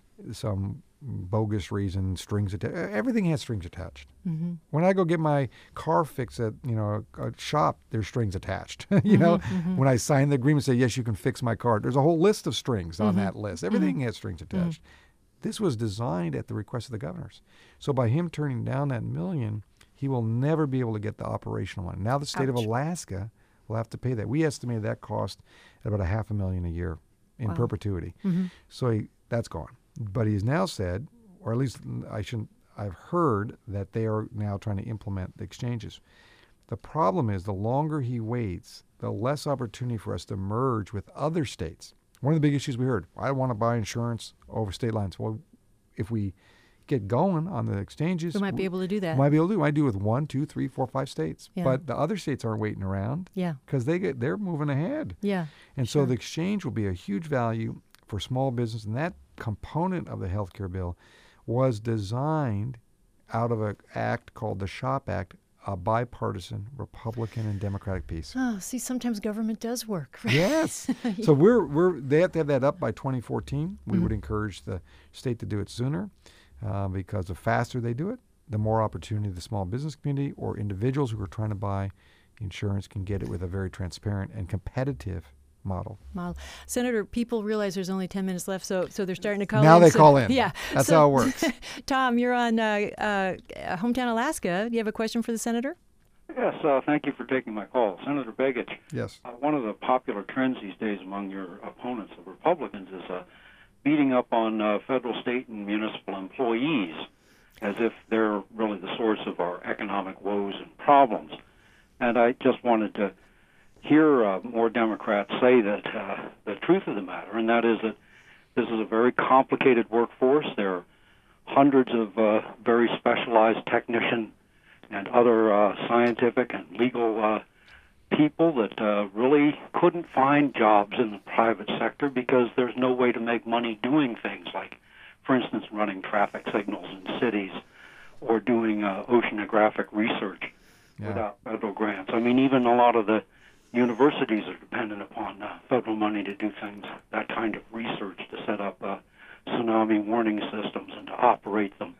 some bogus reason, strings attached. Everything has strings attached. Mm-hmm. When I go get my car fixed at you know a, a shop, there's strings attached. you know, mm-hmm. when I sign the agreement, say yes, you can fix my car. There's a whole list of strings on Mhm. that list. Everything has strings attached. This was designed at the request of the governors. So by him turning down that million, he will never be able to get the operational one. Now the state of Ouch. Alaska will have to pay that. We estimated that cost at about a half a million a year in Wow. perpetuity. Mm-hmm. So he, that's gone. But he's now said, or at least I shouldn't, I've heard that they are now trying to implement the exchanges. The problem is the longer he waits, the less opportunity for us to merge with other states. One of the big issues we heard, I want to buy insurance over state lines. Well, if we get going on the exchanges, We might be able to do that. might be able to do. I do with one, two, three, four, five states. Yeah. But the other states aren't waiting around Yeah. because they get they're moving ahead. Yeah. And Sure. so the exchange will be a huge value for small business, and that component of the healthcare bill was designed out of an act called the SHOP Act, a bipartisan Republican and Democratic piece. Oh, see, sometimes government does work. Yes. So we're we're they have to have that up by twenty fourteen. We Mhm. would encourage the state to do it sooner, uh, because the faster they do it, the more opportunity the small business community or individuals who are trying to buy insurance can get it with a very transparent and competitive model. Model. Senator, people realize there's only ten minutes left, so so they're starting to call Now in. they so- call in. Yeah. That's so- how it works. Tom, you're on uh, uh, Hometown Alaska. Do you have a question for the senator? Yes, uh, thank you for taking my call. Senator Begich, Yes. uh, one of the popular trends these days among your opponents, the Republicans, is uh, beating up on uh, federal, state, and municipal employees as if they're really the source of our economic woes and problems. And I just wanted to hear uh, more Democrats say that uh, the truth of the matter, and that is that this is a very complicated workforce. There are hundreds of uh, very specialized technician and other uh, scientific and legal uh, people that uh, really couldn't find jobs in the private sector because there's no way to make money doing things like, for instance, running traffic signals in cities or doing uh, oceanographic research Yeah. without federal grants. I mean, even a lot of the universities are dependent upon uh, federal money to do things, that kind of research, to set up uh, tsunami warning systems and to operate them.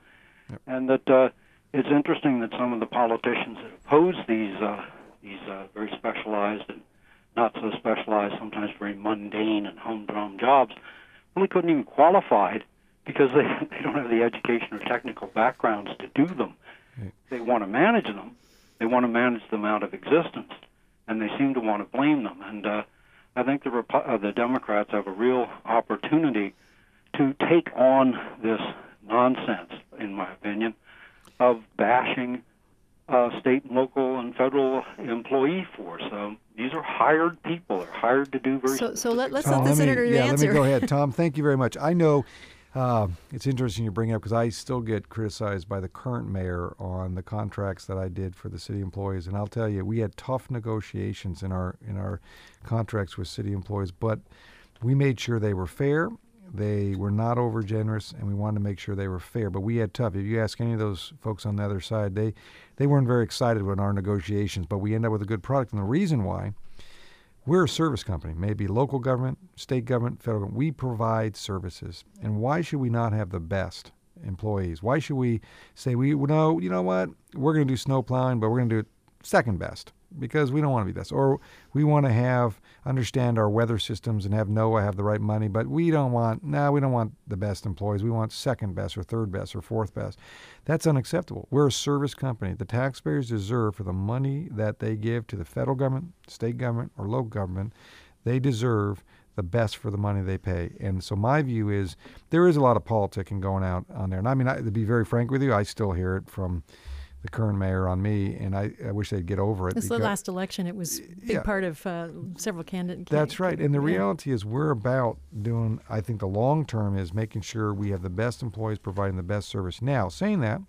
Yep. And that uh, it's interesting that some of the politicians that oppose these uh, these uh, very specialized and not so specialized, sometimes very mundane and humdrum jobs, really couldn't even qualify because they, they don't have the education or technical backgrounds to do them. Right. They want to manage them. They want to manage them out of existence, and they seem to want to blame them. And uh, I think the Repu- uh, the Democrats have a real opportunity to take on this nonsense, in my opinion, of bashing uh, state and local and federal employee force. Um, these are hired people. They're hired to do very So, so let, let's Tom, let the let me- senator yeah, answer. let me go ahead. Tom, thank you very much. I know uh, it's interesting you bring it up because I still get criticized by the current mayor on the contracts that I did for the city employees. And I'll tell you, we had tough negotiations in our in our contracts with city employees, but we made sure they were fair. They were not over generous, and we wanted to make sure they were fair. But we had tough. If you ask any of those folks on the other side, they, they weren't very excited with our negotiations, but we ended up with a good product. And the reason why, we're a service company, maybe local government, state government, federal government. We provide services. And why should we not have the best employees? Why should we say, we no, you know what, we're going to do snow plowing, but we're going to do it second best? Because we don't want to be this. Or we want to have, understand our weather systems and have NOAA have the right money, but we don't want, no, we don't want the best employees. We want second best or third best or fourth best. That's unacceptable. We're a service company. The taxpayers deserve, for the money that they give to the federal government, state government, or local government, they deserve the best for the money they pay. And so my view is there is a lot of politicking going out on there. And I mean, I, to be very frank with you, I still hear it from the current mayor on me, and I, I wish they'd get over it. This because, the last election, it was a big yeah, part of uh, several candidates. That's right. And the yeah. reality is we're about doing, I think the long term is making sure we have the best employees providing the best service. Now, saying that,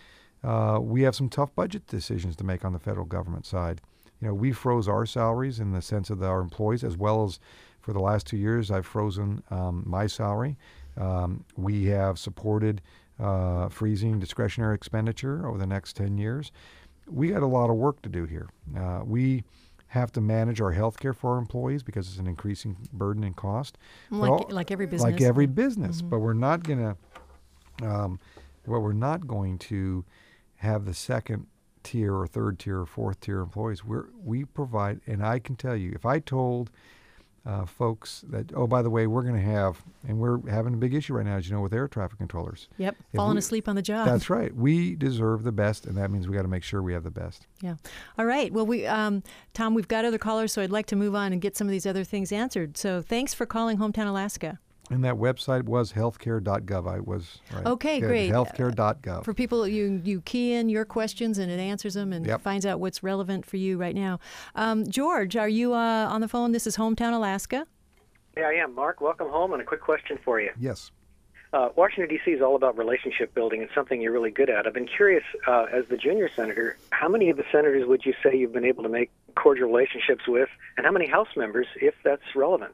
uh, we have some tough budget decisions to make on the federal government side. You know, we froze our salaries in the sense of the, our employees, as well as for the last two years, I've frozen um, my salary. Um, we have supported uh, freezing discretionary expenditure over the next ten years. We got a lot of work to do here. Uh, we have to manage our health care for our employees because it's an increasing burden and cost. Like, all, like every business. Like every business. Mm-hmm. But we're not going to, um, well, we're not going to have the second tier or third tier or fourth tier employees. We're, we provide, and I can tell you, if I told Uh, folks that, oh, by the way, we're going to have, and we're having a big issue right now, as you know, with air traffic controllers. Yep, If falling we- asleep on the job. That's right. We deserve the best, and that means we got to make sure we have the best. Yeah. All right. Well, we, um, Tom, we've got other callers, so I'd like to move on and get some of these other things answered. So thanks for calling Hometown Alaska. And that website was healthcare dot gov. I was right. Okay, Good. great. healthcare dot gov. For people, you you key in your questions and it answers them and Yep. finds out what's relevant for you right now. Um, George, are you uh, on the phone? This is Hometown Alaska. Yeah, I am. Mark, welcome home, and a quick question for you. Yes. Uh, Washington, D C is all about relationship building and something you're really good at. I've been curious, uh, as the junior senator, how many of the senators would you say you've been able to make cordial relationships with, and how many House members, if that's relevant?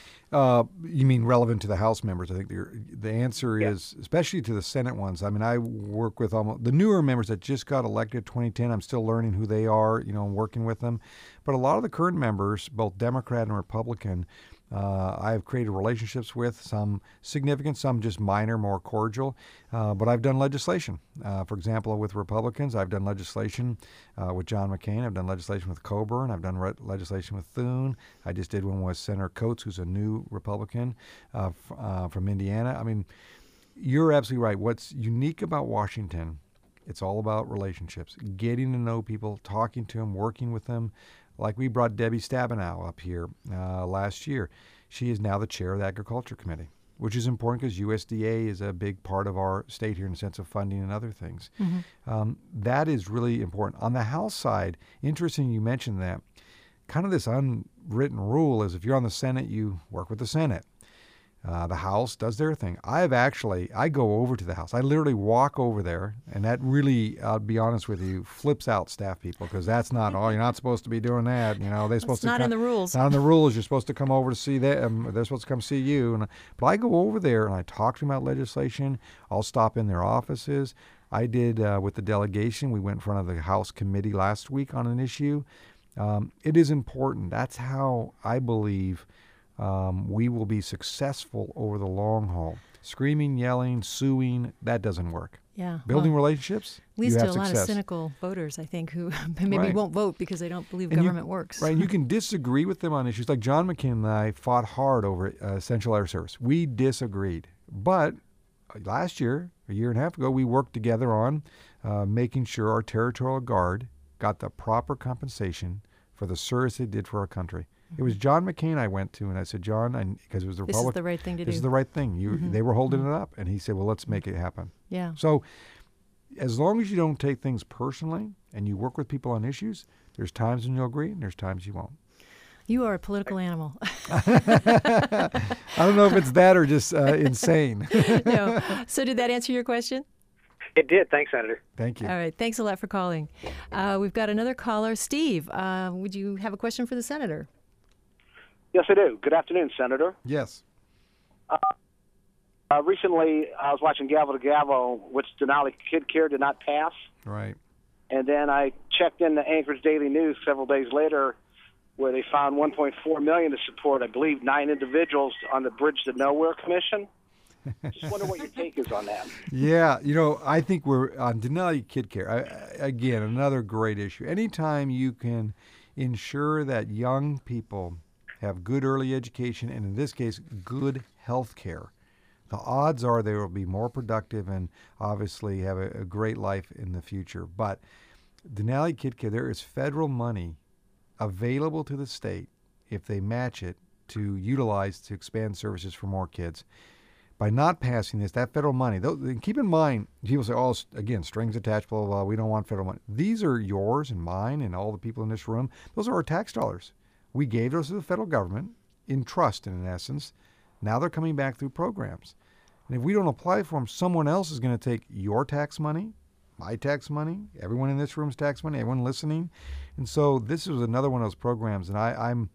Uh, you mean relevant to the House members? I think the, the answer Yeah. is, especially to the Senate ones. I mean, I work with almost the newer members that just got elected twenty ten. I'm still learning who they are, you know, and working with them. But a lot of the current members, both Democrat and Republican, Uh, I've created relationships with, some significant, some just minor, more cordial. Uh, but I've done legislation. Uh, for example, with Republicans, I've done legislation uh, with John McCain. I've done legislation with Coburn. I've done re- legislation with Thune. I just did one with Senator Coates, who's a new Republican uh, f- uh, from Indiana. I mean, you're absolutely right. What's unique about Washington, it's all about relationships, getting to know people, talking to them, working with them. Like we brought Debbie Stabenow up here uh, last year. She is now the chair of the Agriculture Committee, which is important because U S D A is a big part of our state here in the sense of funding and other things. Mm-hmm. Um, that is really important. On the House side, interesting you mentioned that. Kind of this unwritten rule is if you're on the Senate, you work with the Senate. Uh, the House does their thing. I've actually, I go over to the House. I literally walk over there, and that really, I'll be honest with you, flips out staff people because that's not, oh, you're not supposed to be doing that. You know, they're supposed It's to not come, in the rules. Not in the rules. You're supposed to come over to see them. They're supposed to come see you. And But I go over there, and I talk to them about legislation. I'll stop in their offices. I did uh, with the delegation. We went in front of the House committee last week on an issue. Um, it is important. That's how I believe Um, we will be successful over the long haul. Screaming, yelling, suing, that doesn't work. Yeah. Building well, relationships, leads you to have a lot success. of cynical voters, I think, who maybe Right. won't vote because they don't believe And you- government works. Right, and you can disagree with them on issues. Like John McCain and I fought hard over uh, Essential Air Service. We disagreed. But uh, last year, a year and a half ago, we worked together on uh, making sure our Territorial Guard got the proper compensation for the service they did for our country. It was John McCain I went to, and I said, John, because it was the This is Republic, the right thing to this do. is the right thing. You, Mhm. They were holding it up, and he said, well, let's make it happen. Yeah. So as long as you don't take things personally and you work with people on issues, there's times when you'll agree and there's times you won't. You are a political animal. I don't know if it's that or just uh, insane. No. So did that answer your question? It did. Thanks, Senator. Thank you. All right. Thanks a lot for calling. Uh, we've got another caller. Steve, uh, would you have a question for the senator? Yes, I do. Good afternoon, Senator. Yes. Uh, uh, recently, I was watching Gavel to Gavel, which Denali Kid Care did not pass. Right. And then I checked in the Anchorage Daily News several days later, where they found one point four million dollars to support, I believe, nine individuals on the Bridge to Nowhere Commission. Just wonder what your take is on that. Yeah, you know, I think we're on Denali Kid Care. I, again, another great issue. Anytime you can ensure that young people have good early education, and in this case, good health care, the odds are they will be more productive and obviously have a, a great life in the future. But Denali Kid Care, there is federal money available to the state if they match it to utilize to expand services for more kids. By not passing this, that federal money, though, keep in mind, people say, oh, again, strings attached, blah, blah, blah, we don't want federal money. These are yours and mine and all the people in this room. Those are our tax dollars. We gave those to the federal government in trust, in essence. Now they're coming back through programs. And if we don't apply for them, someone else is going to take your tax money, my tax money, everyone in this room's tax money, everyone listening. And so this is another one of those programs, and I, I'm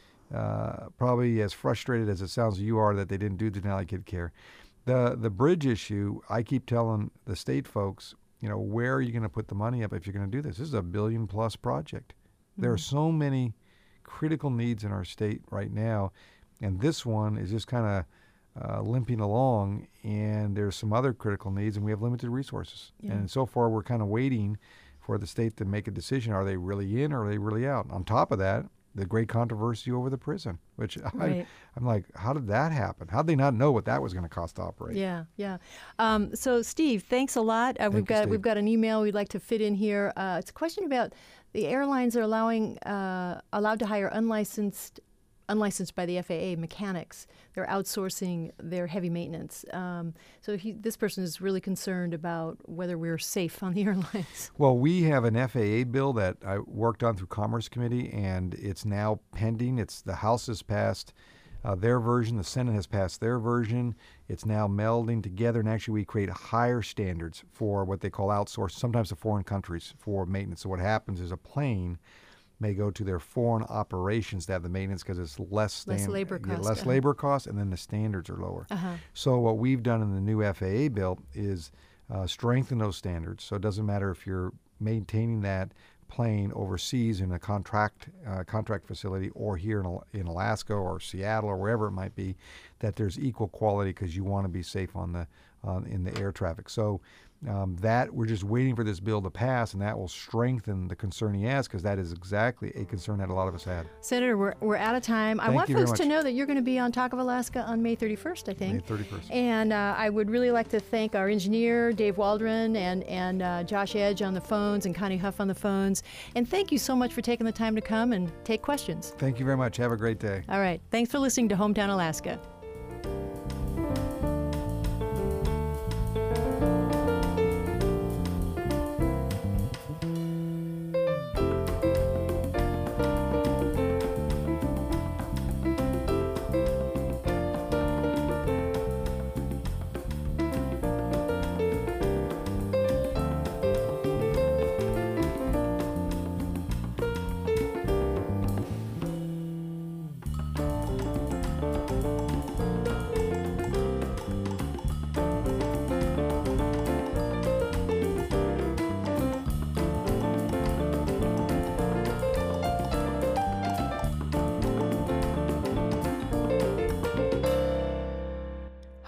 uh, probably as frustrated as it sounds you are that they didn't do Denali Kid Care. The the bridge issue, I keep telling the state folks, you know, where are you going to put the money up if you're going to do this? This is a billion plus project. Mm-hmm. There are so many critical needs in our state right now, and this one is just kind of uh, limping along, and there's some other critical needs, and we have limited resources. Yeah. And so far, we're kind of waiting for the state to make a decision. Are they really in or are they really out? On top of that, the great controversy over the prison, which right. I, I'm like, how did that happen? How did they not know what that was going to cost to operate? Yeah, yeah. Um, so, Steve, thanks a lot. Uh, Thank we've you, got Steve. we've got an email we'd like to fit in here. Uh, it's a question about the airlines are allowing uh, allowed to hire unlicensed. unlicensed by the F A A mechanics. They're outsourcing their heavy maintenance. Um, so he, this person is really concerned about whether we're safe on the airlines. Well, we have an F A A bill that I worked on through Commerce Committee, and it's now pending. It's the House has passed uh, their version. The Senate has passed their version. It's now melding together, and actually we create higher standards for what they call outsourced, sometimes to foreign countries, for maintenance. So what happens is a plane may go to their foreign operations to have the maintenance because it's less stand- less labor yeah, cost, less uh-huh. labor costs, and then the standards are lower. Uh-huh. So what we've done in the new F A A bill is uh, strengthen those standards. So it doesn't matter if you're maintaining that plane overseas in a contract uh, contract facility or here in, Al- in Alaska or Seattle or wherever it might be, that there's equal quality because you want to be safe on the uh, in the air traffic. So um, that we're just waiting for this bill to pass, and that will strengthen the concern he has, because that is exactly a concern that a lot of us had. Senator, we're, we're out of time. I Thank want you very folks to much. know that you're going to be on Talk of Alaska on May thirty-first, I think. May thirty-first. And uh, I would really like to thank our engineer, Dave Waldron, and, and uh, Josh Edge on the phones, and Connie Huff on the phones. And thank you so much for taking the time to come and take questions. Thank you very much. Have a great day. All right. Thanks for listening to Hometown Alaska.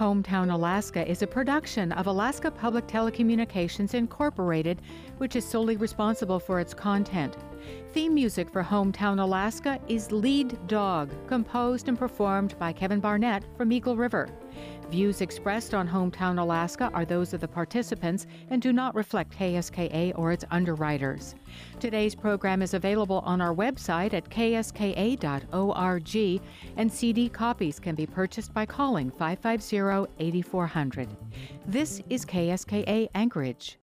Hometown Alaska is a production of Alaska Public Telecommunications Incorporated, which is solely responsible for its content. Theme music for Hometown Alaska is Lead Dog, composed and performed by Kevin Barnett from Eagle River. Views expressed on Hometown Alaska are those of the participants and do not reflect K S K A or its underwriters. Today's program is available on our website at k s k a dot org, and C D copies can be purchased by calling five five zero, eight four zero zero. This is K S K A Anchorage.